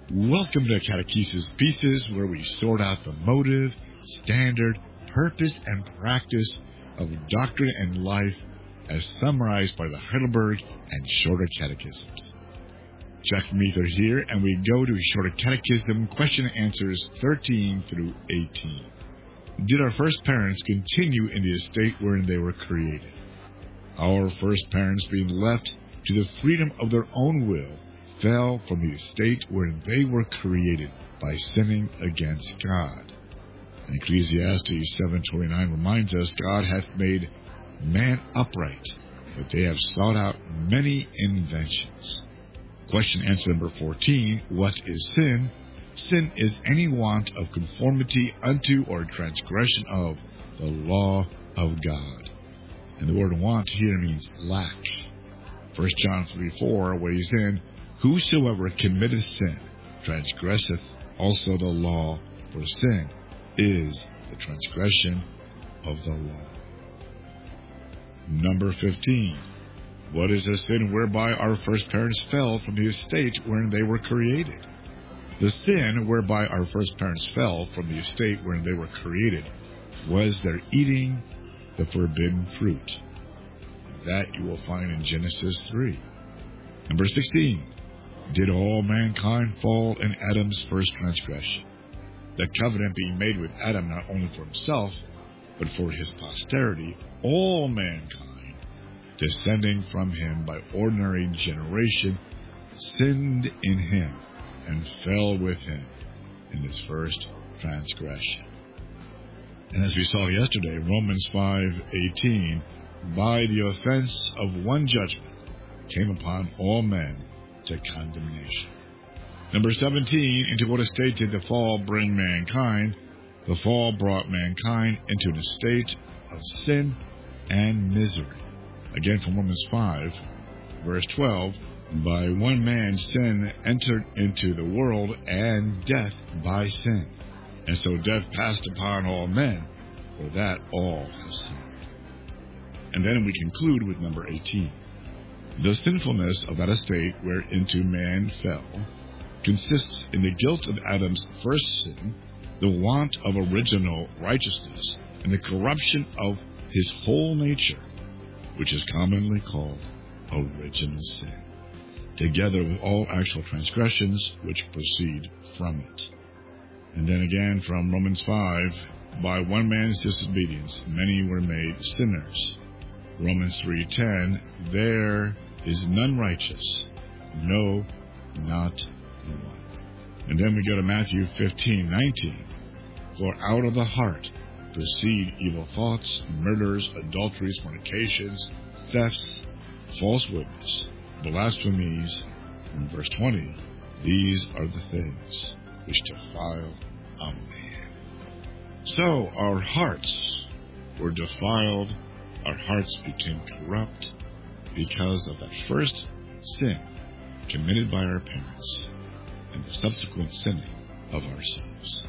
Welcome to Catechesis Pieces, where we sort out the motive, standard, purpose, and practice of doctrine and life as summarized by the Heidelberg and Shorter Catechisms. Jack Mather here, and we go to Shorter Catechism question and answers 13 through 18. Did our first parents continue in the estate wherein they were created? Our first parents, being left to the freedom of their own will, fell from the estate wherein they were created by sinning against God. And Ecclesiastes 7:29 reminds us, God hath made man upright, but they have sought out many inventions. Question answer number 14, what is sin? Sin is any want of conformity unto or transgression of the law of God. And the word want here means lack. 1 John 3:4 weighs in, whosoever committeth sin transgresseth also the law, for sin is the transgression of the law. Number 15. What is a sin whereby our first parents fell from the estate wherein they were created? The sin whereby our first parents fell from the estate wherein they were created was their eating the forbidden fruit. That you will find in Genesis 3. Number 16. Did all mankind fall in Adam's first transgression? The covenant being made with Adam not only for himself, but for his posterity, all mankind, descending from him by ordinary generation, sinned in him and fell with him in his first transgression. And as we saw yesterday, Romans 5:18, by the offense of one judgment came upon all men to condemnation. Number 17, into what estate did the fall bring mankind? The fall brought mankind into an estate of sin and misery. Again from Romans 5, verse 12, by one man's sin entered into the world, and death by sin. And so death passed upon all men, for that all have sinned. And then we conclude with number 18. The sinfulness of that estate whereinto man fell consists in the guilt of Adam's first sin, the want of original righteousness, and the corruption of his whole nature, which is commonly called original sin, together with all actual transgressions which proceed from it. And then again from Romans 5, by one man's disobedience many were made sinners. Romans 3:10, there is none righteous, no, not one. And then we go to Matthew 15:19, for out of the heart proceed evil thoughts, murders, adulteries, fornications, thefts, false witness, blasphemies. In verse 20, these are the things which defile a man. So our hearts were defiled, our hearts became corrupt because of that first sin committed by our parents and the subsequent sinning of ourselves.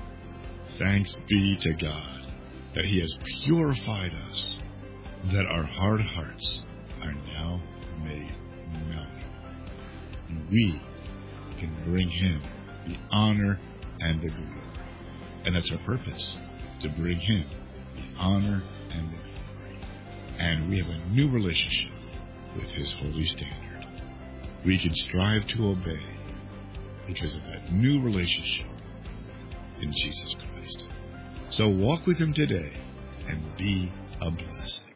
Thanks be to God that He has purified us, that our hard hearts are now made malleable, and we can bring Him the honor and the glory. And that's our purpose, to bring Him the honor and the glory. And we have a new relationship with His holy standard. We can strive to obey because of that new relationship in Jesus Christ. So walk with Him today and be a blessing.